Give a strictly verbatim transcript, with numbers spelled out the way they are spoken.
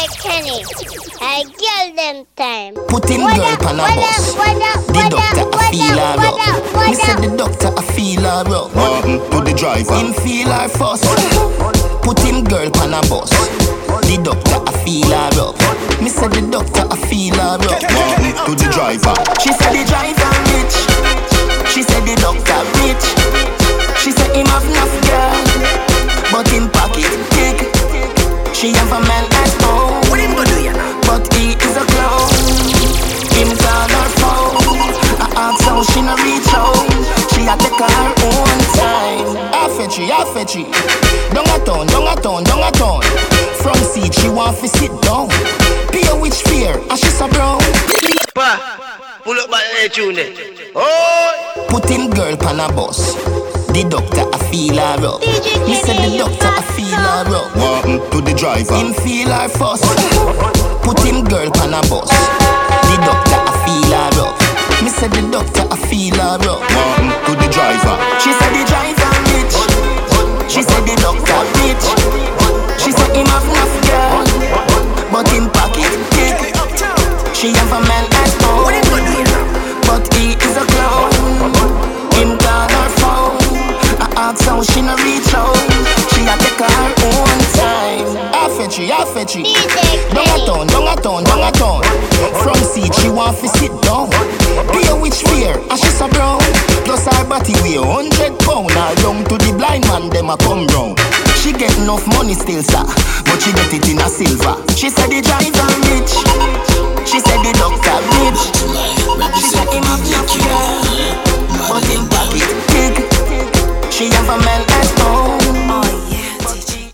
Kenny, I girl them time. Put him girl pan a bus. The doctor I feel her up. Me said the doctor I feel her up. Walking to the driver. Him feel her first. Put him girl pan a bus. The doctor I feel her up. Me said the doctor I feel her up. Walking to the driver. She said the driver rich. She said the doctor rich. She said him have enough girl, but him pocket thick. She have a man at home, but he is a clown. Him call her phone. I ask how she no reach home. She a take her own time. I fetch you, I fetch you. Down a town, down a town, down a town. From seat she want to sit down. Pay which fear, and she so brown. Pa, pull up my tune. Oh, put him girl pan a bus. The doctor I feel her up. Me said the doctor I feel her up. Walking to the driver. Him feel her first. Put him girl pan a bus. The doctor I feel her up. Me said the doctor I feel her up. Walking to the driver. She said the driver rich. She said the doctor rich. She said him have enough girl, but him pocket thick. She have a man at home, but he is a clown. Him call her phone. I ask how she no reach home. She a take her own time. I fetch you, I fetch you. Down a town, down a town, down a town. From seat she want to sit down. Pay which fear, and she so brown. Plus her body weigh hundred pound. Her down to the blind man, them a come round. She get enough money still, sir, but she get it in a silver. She said the driver rich. She said the doctor rich. She said him have enough girl, but him pocket big. She have a man at home.